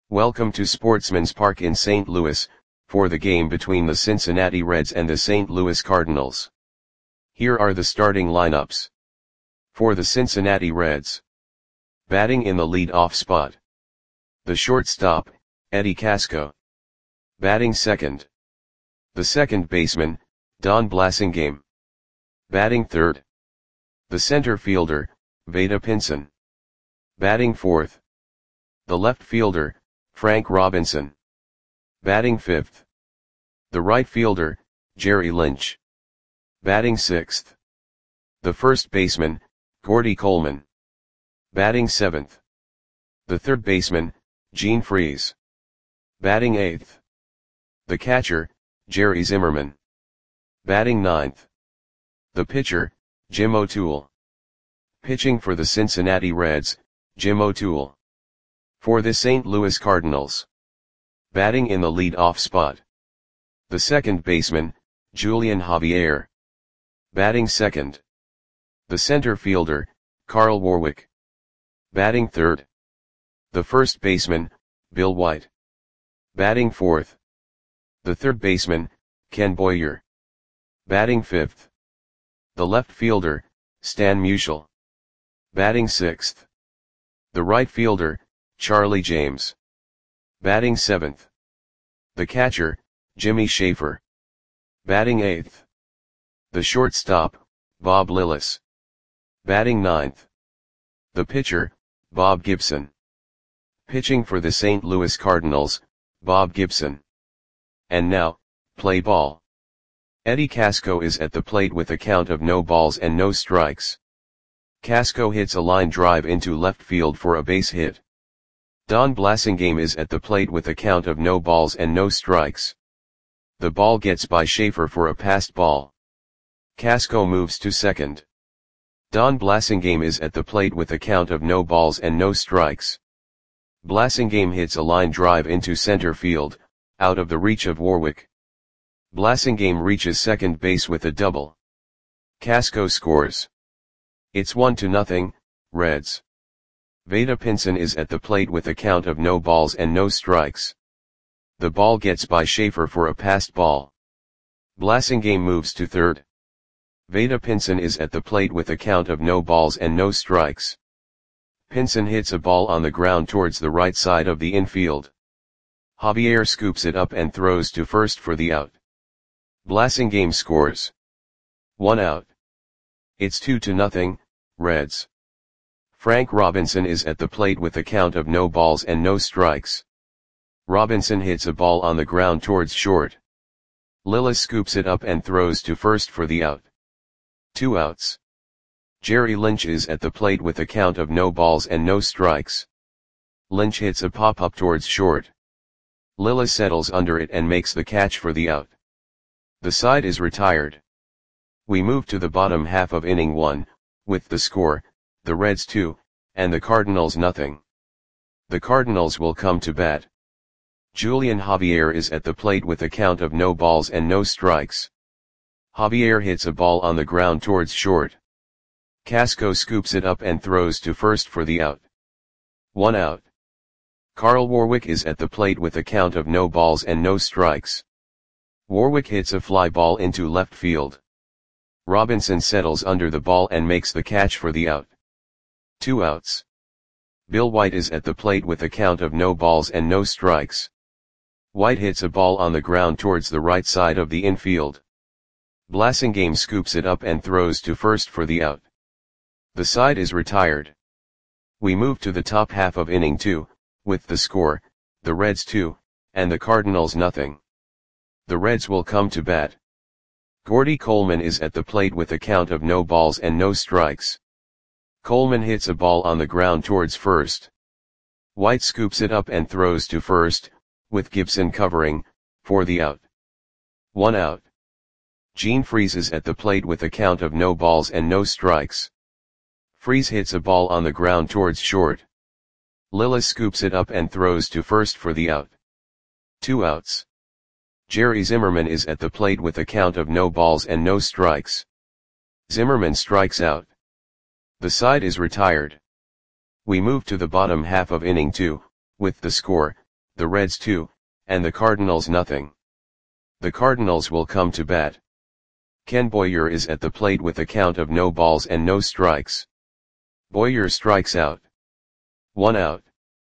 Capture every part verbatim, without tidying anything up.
Welcome to Sportsman's Park in Saint Louis, for the game between the Cincinnati Reds and the Saint Louis Cardinals. Here are the starting lineups. For the Cincinnati Reds. Batting in the lead-off spot. The shortstop, Eddie Casco. Batting second. The second baseman, Don Blasingame. Batting third. The center fielder, Vada Pinson. Batting fourth. The left fielder, Frank Robinson. Batting fifth. The right fielder, Jerry Lynch. Batting sixth. The first baseman, Gordy Coleman. Batting seventh. The third baseman, Gene Freese. Batting eighth. The catcher, Jerry Zimmerman. Batting ninth. The pitcher, Jim O'Toole. Pitching for the Cincinnati Reds, Jim O'Toole. For the Saint Louis Cardinals. Batting in the lead-off spot. The second baseman, Julian Javier. Batting second. The center fielder, Carl Warwick. Batting third. The first baseman, Bill White. Batting fourth. The third baseman, Ken Boyer. Batting fifth. The left fielder, Stan Musial. Batting sixth. The right fielder, Charlie James. Batting seventh. The catcher, Jimmy Schaefer. Batting eighth. The shortstop, Bob Lillis. Batting ninth. The pitcher, Bob Gibson. Pitching for the Saint Louis Cardinals, Bob Gibson. And now, play ball. Eddie Casco is at the plate with a count of no balls and no strikes. Casco hits a line drive into left field for a base hit. Don Blasingame is at the plate with a count of no balls and no strikes. The ball gets by Schaefer for a passed ball. Casco moves to second. Don Blasingame is at the plate with a count of no balls and no strikes. Blasingame hits a line drive into center field, out of the reach of Warwick. Blasingame reaches second base with a double. Casco scores. It's one to nothing, Reds. Vada Pinson is at the plate with a count of no balls and no strikes. The ball gets by Schaefer for a passed ball. Blasingame moves to third. Vada Pinson is at the plate with a count of no balls and no strikes. Pinson hits a ball on the ground towards the right side of the infield. Javier scoops it up and throws to first for the out. Blasingame scores. One out. It's two to nothing, Reds. Frank Robinson is at the plate with a count of no balls and no strikes. Robinson hits a ball on the ground towards short. Lillis scoops it up and throws to first for the out. Two outs. Jerry Lynch is at the plate with a count of no balls and no strikes. Lynch hits a pop-up towards short. Lillis settles under it and makes the catch for the out. The side is retired. We move to the bottom half of inning one, with the score, the Reds two, and the Cardinals nothing. The Cardinals will come to bat. Julian Javier is at the plate with a count of no balls and no strikes. Javier hits a ball on the ground towards short. Casco scoops it up and throws to first for the out. One out. Carl Warwick is at the plate with a count of no balls and no strikes. Warwick hits a fly ball into left field. Robinson settles under the ball and makes the catch for the out. Two outs. Bill White is at the plate with a count of no balls and no strikes. White hits a ball on the ground towards the right side of the infield. Blasingame scoops it up and throws to first for the out. The side is retired. We move to the top half of inning two, with the score, the Reds two, and the Cardinals nothing. The Reds will come to bat. Gordy Coleman is at the plate with a count of no balls and no strikes. Coleman hits a ball on the ground towards first. White scoops it up and throws to first, with Gibson covering, for the out. One out. Gene Freese is at the plate with a count of no balls and no strikes. Freese hits a ball on the ground towards short. Lillis scoops it up and throws to first for the out. Two outs. Jerry Zimmerman is at the plate with a count of no balls and no strikes. Zimmerman strikes out. The side is retired. We move to the bottom half of inning two, with the score, the Reds two, and the Cardinals nothing. The Cardinals will come to bat. Ken Boyer is at the plate with a count of no balls and no strikes. Boyer strikes out. One out.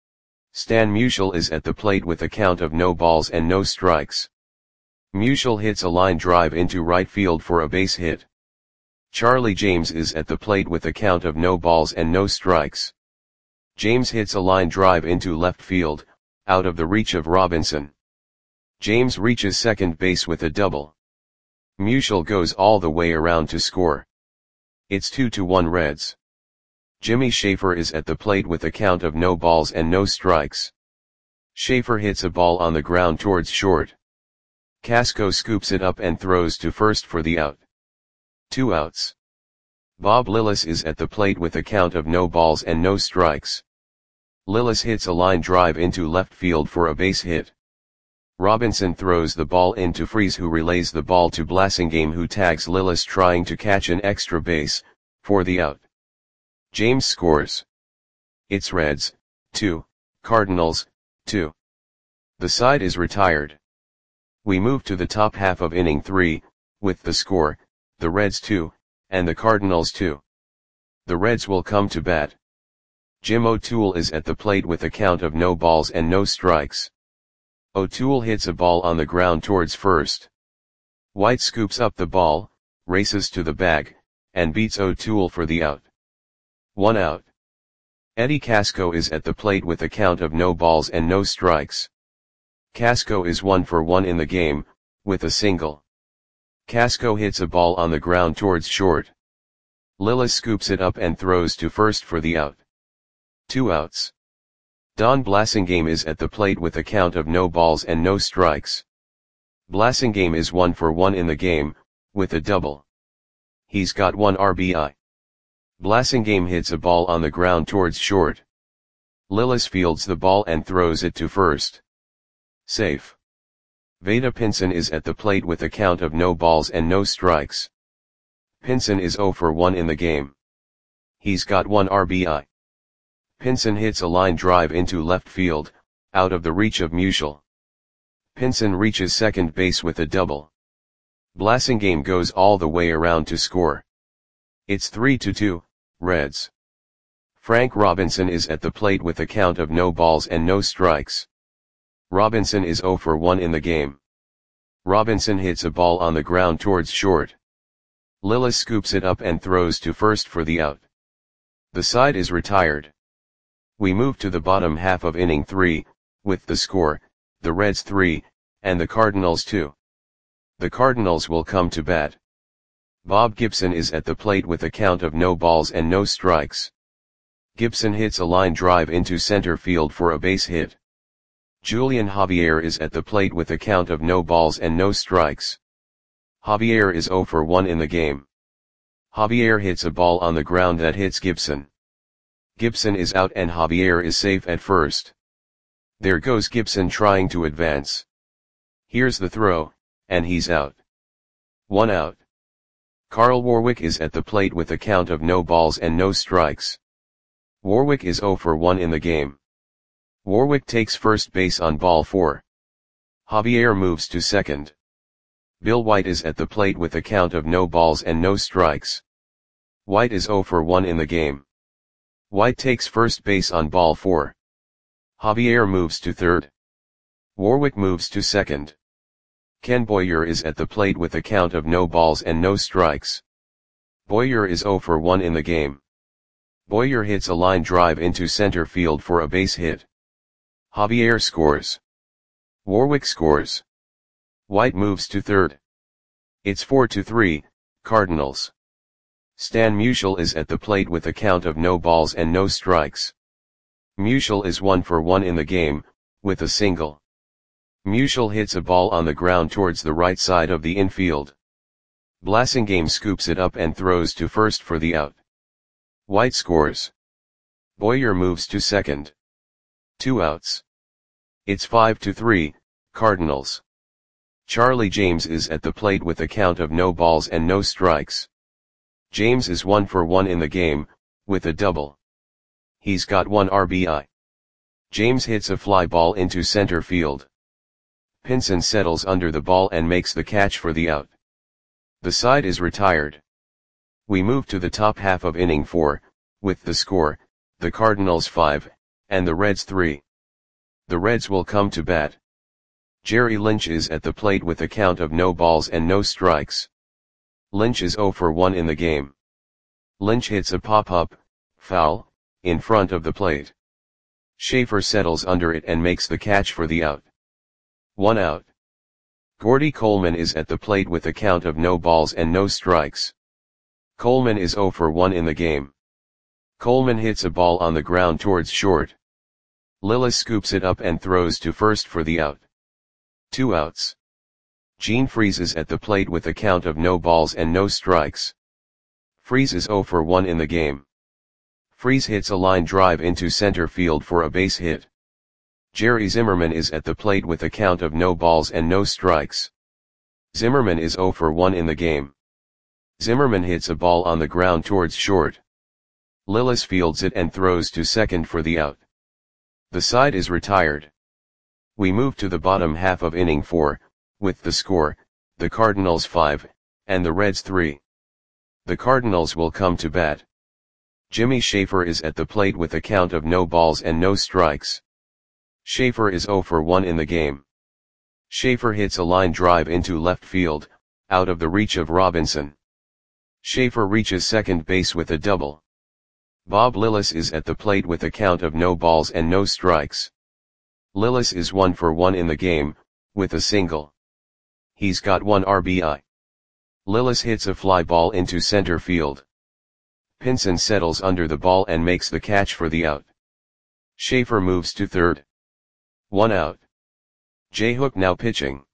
Stan Musial is at the plate with a count of no balls and no strikes. Musial hits a line drive into right field for a base hit. Charlie James is at the plate with a count of no balls and no strikes. James hits a line drive into left field, out of the reach of Robinson. James reaches second base with a double. Musial goes all the way around to score. It's two to one Reds. Jimmy Schaefer is at the plate with a count of no balls and no strikes. Schaefer hits a ball on the ground towards short. Casco scoops it up and throws to first for the out. Two outs. Bob Lillis is at the plate with a count of no balls and no strikes. Lillis hits a line drive into left field for a base hit. Robinson throws the ball into Freese, who relays the ball to Blasingame, who tags Lillis trying to catch an extra base, for the out. James scores. It's Reds, two, Cardinals, two. The side is retired. We move to the top half of inning three, with the score, the Reds two, and the Cardinals two. The Reds will come to bat. Jim O'Toole is at the plate with a count of no balls and no strikes. O'Toole hits a ball on the ground towards first. White scoops up the ball, races to the bag, and beats O'Toole for the out. One out. Eddie Casco is at the plate with a count of no balls and no strikes. Casco is one for one in the game, with a single. Casco hits a ball on the ground towards short. Lillis scoops it up and throws to first for the out. Two outs. Don Blasingame is at the plate with a count of no balls and no strikes. Blasingame is one for one in the game, with a double. He's got one R B I. Blasingame hits a ball on the ground towards short. Lillis fields the ball and throws it to first. Safe. Vada Pinson is at the plate with a count of no balls and no strikes. Pinson is zero for one in the game. He's got one R B I. Pinson hits a line drive into left field, out of the reach of Musial. Pinson reaches second base with a double. Blasingame goes all the way around to score. It's three to two, Reds. Frank Robinson is at the plate with a count of no balls and no strikes. Robinson is zero for one in the game. Robinson hits a ball on the ground towards short. Lillis scoops it up and throws to first for the out. The side is retired. We move to the bottom half of inning three, with the score, the Reds three, and the Cardinals two. The Cardinals will come to bat. Bob Gibson is at the plate with a count of no balls and no strikes. Gibson hits a line drive into center field for a base hit. Julian Javier is at the plate with a count of no balls and no strikes. Javier is zero for one in the game. Javier hits a ball on the ground that hits Gibson. Gibson is out and Javier is safe at first. There goes Gibson trying to advance. Here's the throw, and he's out. One out. Carl Warwick is at the plate with a count of no balls and no strikes. Warwick is zero for one in the game. Warwick takes first base on ball four. Javier moves to second. Bill White is at the plate with a count of no balls and no strikes. White is zero for one in the game. White takes first base on ball four. Javier moves to third. Warwick moves to second. Ken Boyer is at the plate with a count of no balls and no strikes. Boyer is zero for one in the game. Boyer hits a line drive into center field for a base hit. Javier scores. Warwick scores. White moves to third. It's four to three, Cardinals. Stan Musial is at the plate with a count of no balls and no strikes. Musial is one for one in the game, with a single. Musial hits a ball on the ground towards the right side of the infield. Blasingame scoops it up and throws to first for the out. White scores. Boyer moves to second. Two outs. It's five to three, Cardinals. Charlie James is at the plate with a count of no balls and no strikes. James is one for one in the game, with a double. He's got one R B I. James hits a fly ball into center field. Pinson settles under the ball and makes the catch for the out. The side is retired. We move to the top half of inning four, with the score, the Cardinals five, and the Reds three. The Reds will come to bat. Jerry Lynch is at the plate with a count of no balls and no strikes. Lynch is oh for one in the game. Lynch hits a pop-up, foul, in front of the plate. Schaefer settles under it and makes the catch for the out. One out. Gordy Coleman is at the plate with a count of no balls and no strikes. Coleman is oh for one in the game. Coleman hits a ball on the ground towards short. Lillis scoops it up and throws to first for the out. Two outs. Gene Freese is at the plate with a count of no balls and no strikes. Freese is oh for one in the game. Freese hits a line drive into center field for a base hit. Jerry Zimmerman is at the plate with a count of no balls and no strikes. Zimmerman is oh for one in the game. Zimmerman hits a ball on the ground towards short. Lillis fields it and throws to second for the out. The side is retired. We move to the bottom half of inning four, with the score, the Cardinals five, and the Reds three. The Cardinals will come to bat. Jimmy Schaefer is at the plate with a count of no balls and no strikes. Schaefer is oh for one in the game. Schaefer hits a line drive into left field, out of the reach of Robinson. Schaefer reaches second base with a double. Bob Lillis is at the plate with a count of no balls and no strikes. Lillis is one for one in the game, with a single. He's got one R B I. Lillis hits a fly ball into center field. Pinson settles under the ball and makes the catch for the out. Schaefer moves to third. One out. Jay Hook now pitching.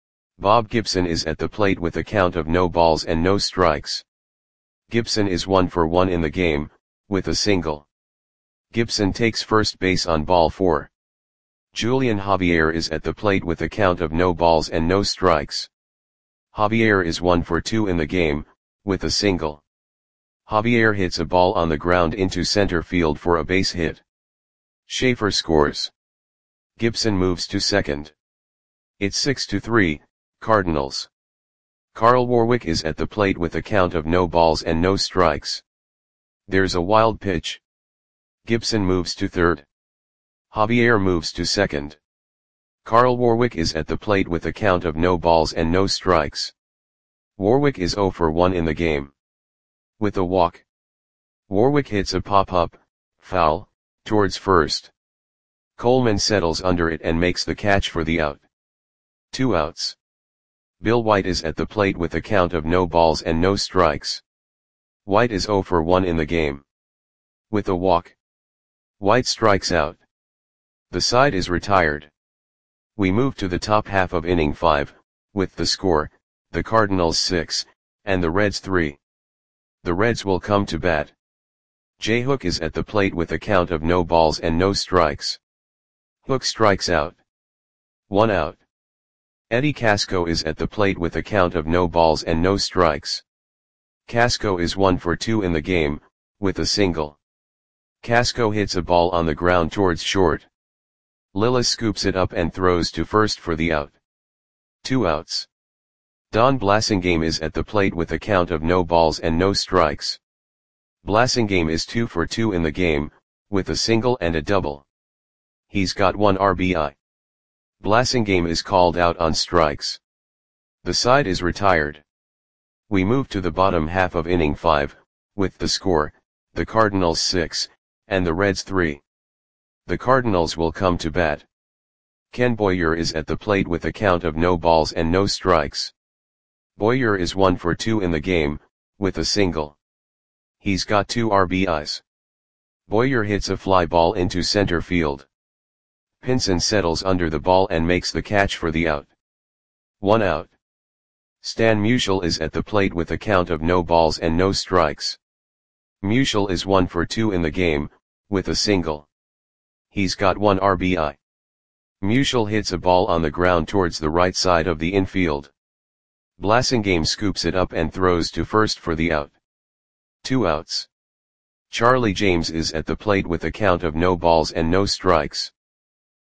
Bob Gibson is at the plate with a count of no balls and no strikes. Gibson is one for one in the game, with a single. Gibson takes first base on ball four. Julian Javier is at the plate with a count of no balls and no strikes. Javier is one for two in the game, with a single. Javier hits a ball on the ground into center field for a base hit. Schaefer scores. Gibson moves to second. It's six to three, Cardinals. Carl Warwick is at the plate with a count of no balls and no strikes. There's a wild pitch. Gibson moves to third. Javier moves to second. Carl Warwick is at the plate with a count of no balls and no strikes. Warwick is oh for one in the game. With a walk. Warwick hits a pop-up, foul, towards first. Coleman settles under it and makes the catch for the out. Two outs. Bill White is at the plate with a count of no balls and no strikes. White is oh for one in the game. With a walk. White strikes out. The side is retired. We move to the top half of inning five, with the score, the Cardinals six, and the Reds three. The Reds will come to bat. Jay Hook is at the plate with a count of no balls and no strikes. Hook strikes out. One out. Eddie Casco is at the plate with a count of no balls and no strikes. Casco is one for two in the game, with a single. Casco hits a ball on the ground towards short. Lillis scoops it up and throws to first for the out. Two outs. Don Blasingame is at the plate with a count of no balls and no strikes. Blasingame is two for two in the game, with a single and a double. He's got one R B I. Blasingame is called out on strikes. The side is retired. We move to the bottom half of inning five, with the score, the Cardinals six, and the Reds three. The Cardinals will come to bat. Ken Boyer is at the plate with a count of no balls and no strikes. Boyer is one for two in the game, with a single. He's got two R B Is. Boyer hits a fly ball into center field. Pinson settles under the ball and makes the catch for the out. One out. Stan Musial is at the plate with a count of no balls and no strikes. Musial is one for two in the game, with a single. He's got one R B I. Musial hits a ball on the ground towards the right side of the infield. Blasingame scoops it up and throws to first for the out. Two outs. Charlie James is at the plate with a count of no balls and no strikes.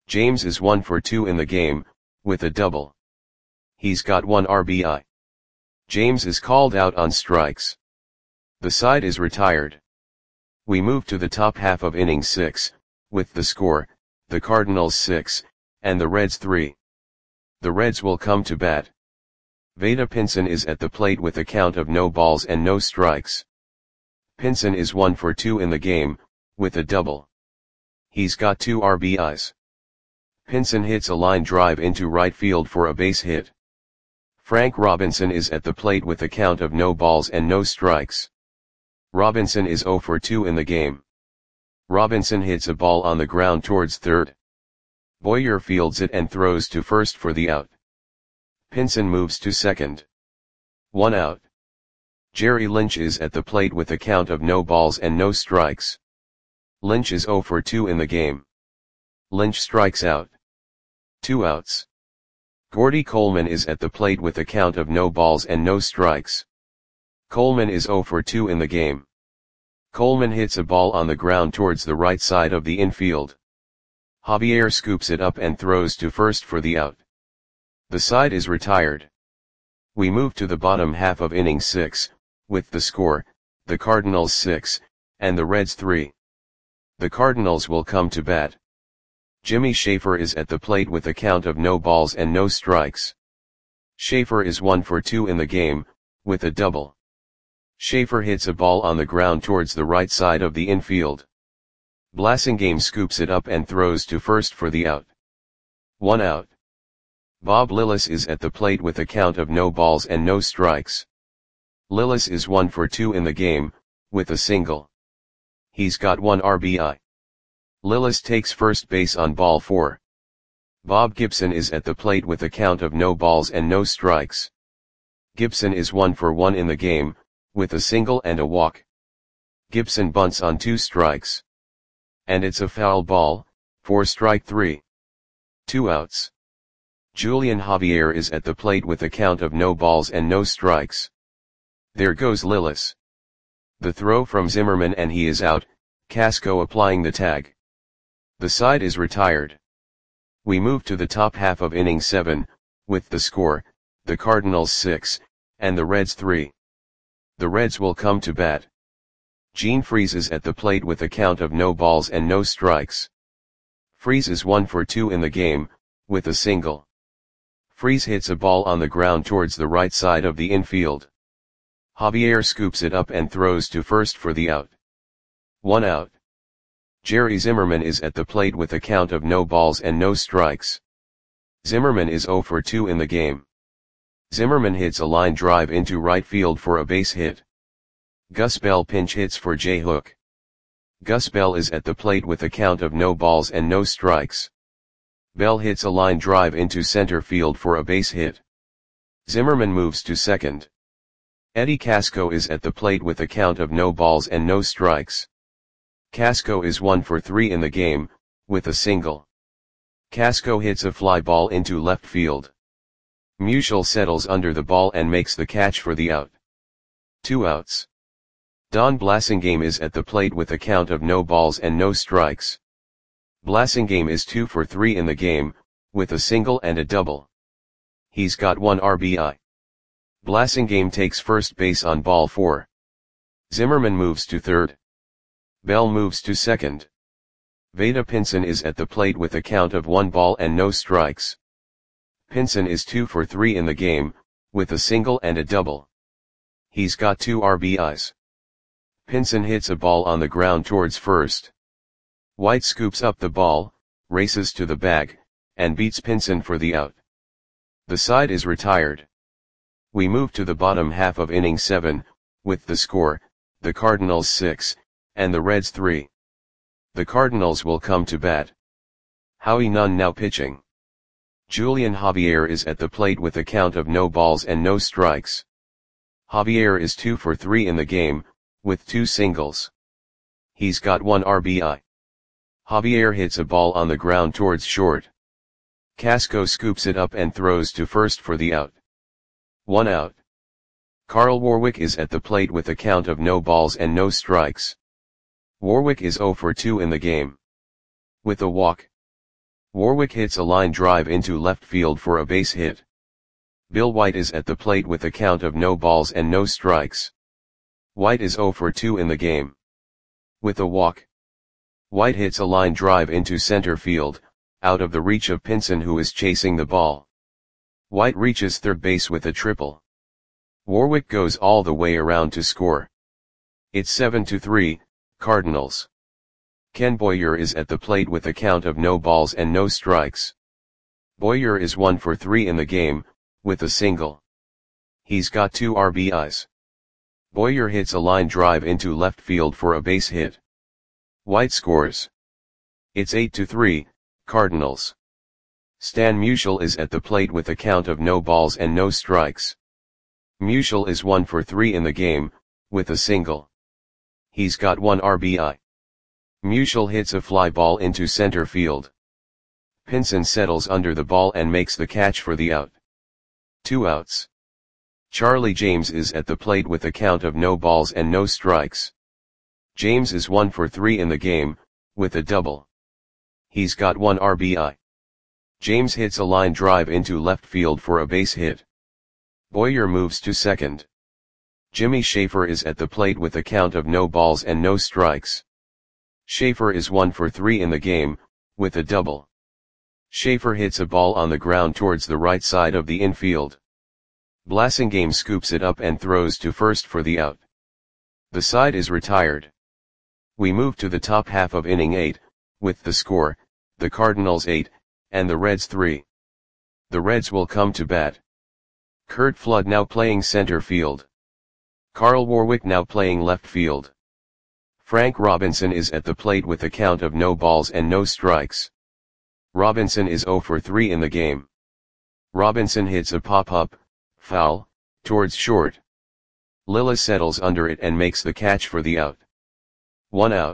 James is one for two in the game, with a double. He's got one R B I. James is called out on strikes. The side is retired. We move to the top half of inning six, with the score, the Cardinals six, and the Reds three. The Reds will come to bat. Vada Pinson is at the plate with a count of no balls and no strikes. Pinson is one for two in the game, with a double. He's got two R B Is. Pinson hits a line drive into right field for a base hit. Frank Robinson is at the plate with a count of no balls and no strikes. Robinson is zero for two in the game. Robinson hits a ball on the ground towards third. Boyer fields it and throws to first for the out. Pinson moves to second. One out. Jerry Lynch is at the plate with a count of no balls and no strikes. Lynch is zero for two in the game. Lynch strikes out. Two outs. Gordy Coleman is at the plate with a count of no balls and no strikes. Coleman is zero for two in the game. Coleman hits a ball on the ground towards the right side of the infield. Javier scoops it up and throws to first for the out. The side is retired. We move to the bottom half of inning six, with the score, the Cardinals six, and the Reds three. The Cardinals will come to bat. Jimmy Schaefer is at the plate with a count of no balls and no strikes. Schaefer is one for two in the game, with a double. Schaefer hits a ball on the ground towards the right side of the infield. Blasingame scoops it up and throws to first for the out. One out. Bob Lillis is at the plate with a count of no balls and no strikes. Lillis is one for two in the game, with a single. He's got one R B I. Lillis takes first base on ball four. Bob Gibson is at the plate with a count of no balls and no strikes. Gibson is one for one in the game, with a single and a walk. Gibson bunts on two strikes. And it's a foul ball, for strike three. Two outs. Julian Javier is at the plate with a count of no balls and no strikes. There goes Lillis. The throw from Zimmerman and he is out, Casco applying the tag. The side is retired. We move to the top half of inning seven, with the score, the Cardinals six, and the Reds three. The Reds will come to bat. Gene Freese is at the plate with a count of no balls and no strikes. Freese is one for two in the game, with a single. Freese hits a ball on the ground towards the right side of the infield. Javier scoops it up and throws to first for the out. One out. Jerry Zimmerman is at the plate with a count of no balls and no strikes. Zimmerman is zero for two in the game. Zimmerman hits a line drive into right field for a base hit. Gus Bell pinch hits for Jay Hook. Gus Bell is at the plate with a count of no balls and no strikes. Bell hits a line drive into center field for a base hit. Zimmerman moves to second. Eddie Casco is at the plate with a count of no balls and no strikes. Casco is one for three in the game, with a single. Casco hits a fly ball into left field. Musial settles under the ball and makes the catch for the out. Two outs. Don Blasingame is at the plate with a count of no balls and no strikes. Blasingame is two for three in the game, with a single and a double. He's got one R B I. Blasingame takes first base on ball four. Zimmerman moves to third. Bell moves to second. Vada Pinson is at the plate with a count of one ball and no strikes. Pinson is two for three in the game, with a single and a double. He's got two R B Is. Pinson hits a ball on the ground towards first. White scoops up the ball, races to the bag, and beats Pinson for the out. The side is retired. We move to the bottom half of inning seven, with the score, the Cardinals six, and the Reds three. The Cardinals will come to bat. Howie Nunn now pitching. Julian Javier is at the plate with a count of no balls and no strikes. Javier is two for three in the game, with two singles. He's got one R B I. Javier hits a ball on the ground towards short. Casco scoops it up and throws to first for the out. One out. Carl Warwick is at the plate with a count of no balls and no strikes. Warwick is zero for two in the game. With a walk. Warwick hits a line drive into left field for a base hit. Bill White is at the plate with a count of no balls and no strikes. White is oh for two in the game. With a walk, White hits a line drive into center field, out of the reach of Pinson, who is chasing the ball. White reaches third base with a triple. Warwick goes all the way around to score. It's seven to three, Cardinals. Ken Boyer is at the plate with a count of no balls and no strikes. Boyer is one for three in the game, with a single. He's got two R B Is. Boyer hits a line drive into left field for a base hit. White scores. It's eight to three, Cardinals. Stan Musial is at the plate with a count of no balls and no strikes. Musial is one for three in the game, with a single. He's got one R B I. Musial hits a fly ball into center field. Pinson settles under the ball and makes the catch for the out. Two outs. Charlie James is at the plate with a count of no balls and no strikes. James is one for three in the game, with a double. He's got one R B I. James hits a line drive into left field for a base hit. Boyer moves to second. Jimmy Schaefer is at the plate with a count of no balls and no strikes. Schaefer is one for three in the game, with a double. Schaefer hits a ball on the ground towards the right side of the infield. Blasingame scoops it up and throws to first for the out. The side is retired. We move to the top half of inning eight, with the score, the Cardinals eight, and the Reds three. The Reds will come to bat. Curt Flood now playing center field. Carl Warwick now playing left field. Frank Robinson is at the plate with a count of no balls and no strikes. Robinson is oh for three in the game. Robinson hits a pop-up, foul, towards short. Lillis settles under it and makes the catch for the out. One out.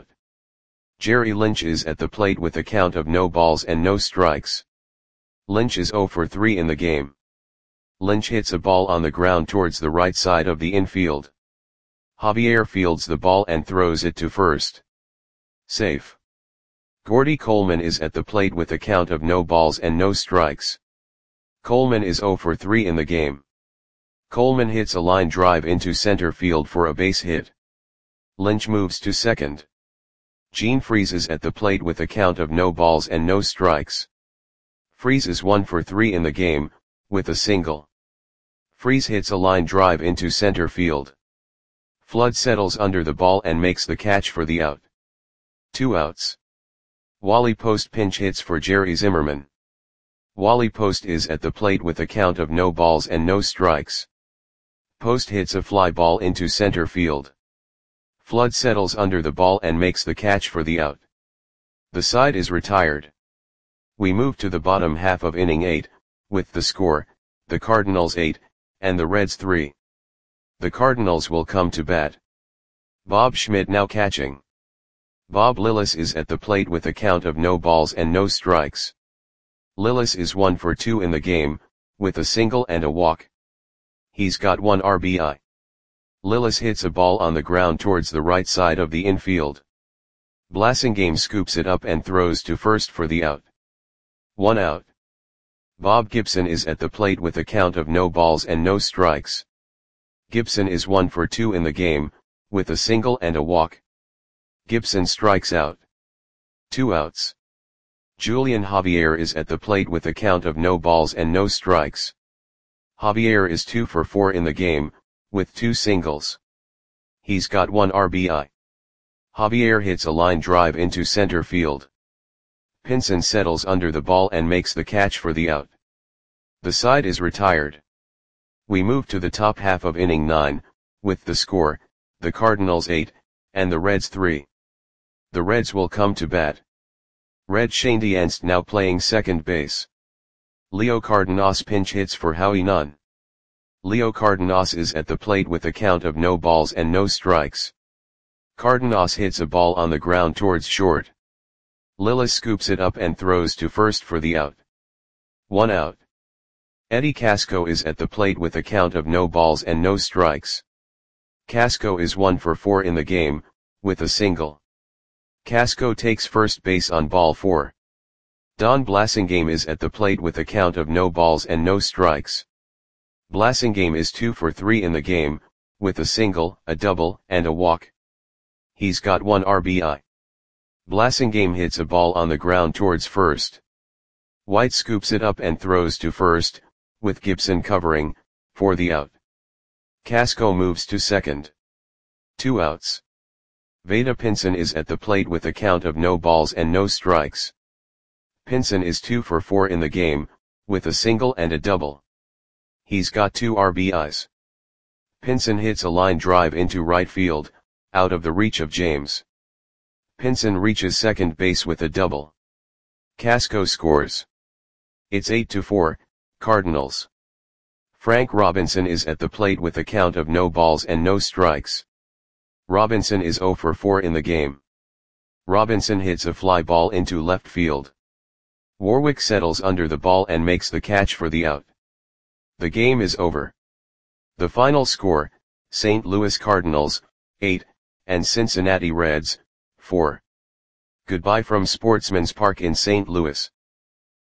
Jerry Lynch is at the plate with a count of no balls and no strikes. Lynch is oh for three in the game. Lynch hits a ball on the ground towards the right side of the infield. Javier fields the ball and throws it to first. Safe. Gordy Coleman is at the plate with a count of no balls and no strikes. Coleman is oh for three in the game. Coleman hits a line drive into center field for a base hit. Lynch moves to second. Gene Freese is at the plate with a count of no balls and no strikes. Freese is one for three in the game, with a single. Freese hits a line drive into center field. Flood settles under the ball and makes the catch for the out. Two outs. Wally Post pinch hits for Jerry Zimmerman. Wally Post is at the plate with a count of no balls and no strikes. Post hits a fly ball into center field. Flood settles under the ball and makes the catch for the out. The side is retired. We move to the bottom half of inning eight, with the score, the Cardinals eight, and the Reds three. The Cardinals will come to bat. Bob Schmidt now catching. Bob Lillis is at the plate with a count of no balls and no strikes. Lillis is one for two in the game, with a single and a walk. He's got one R B I. Lillis hits a ball on the ground towards the right side of the infield. Blasingame scoops it up and throws to first for the out. One out. Bob Gibson is at the plate with a count of no balls and no strikes. Gibson is one for two in the game, with a single and a walk. Gibson strikes out. Two outs. Julian Javier is at the plate with a count of no balls and no strikes. Javier is two for four in the game, with two singles. He's got one R B I. Javier hits a line drive into center field. Pinson settles under the ball and makes the catch for the out. The side is retired. We move to the top half of inning nine, with the score, the Cardinals eight, and the Reds three. The Reds will come to bat. Red Schoendienst now playing second base. Leo Cardenas pinch hits for Howie Nunn. Leo Cardenas is at the plate with a count of no balls and no strikes. Cardenas hits a ball on the ground towards short. Lillis scoops it up and throws to first for the out. One out. Eddie Casco is at the plate with a count of no balls and no strikes. Casco is one for four in the game, with a single. Casco takes first base on ball four. Don Blasingame is at the plate with a count of no balls and no strikes. Blasingame is two for three in the game, with a single, a double, and a walk. He's got one R B I. Blasingame hits a ball on the ground towards first. White scoops it up and throws to first, with Gibson covering, for the out. Casco moves to second. Two outs. Vada Pinson is at the plate with a count of no balls and no strikes. Pinson is two for four in the game, with a single and a double. He's got two R B Is. Pinson hits a line drive into right field, out of the reach of James. Pinson reaches second base with a double. Casco scores. It's eight to four, Cardinals. Frank Robinson is at the plate with a count of no balls and no strikes. Robinson is zero for four in the game. Robinson hits a fly ball into left field. Warwick settles under the ball and makes the catch for the out. The game is over. The final score, Saint Louis Cardinals, eight, and Cincinnati Reds, four. Goodbye from Sportsman's Park in Saint Louis.